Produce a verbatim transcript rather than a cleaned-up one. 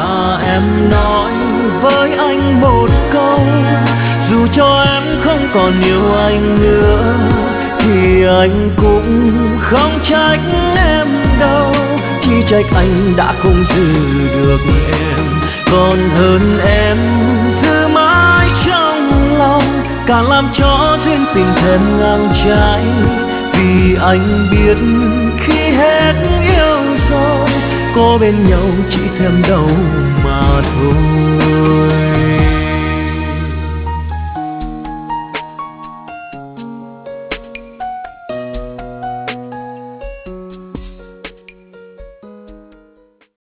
thà em nói với anh một câu, dù cho em không còn yêu anh nữa thì anh cũng không trách em đâu, chỉ trách anh đã không giữ được em. Còn hơn em giữ mãi trong lòng, càng làm cho duyên tình thêm ngang trái. Vì anh biết khi hết yêu rồi, có bên nhau chỉ thêm đau mà thôi.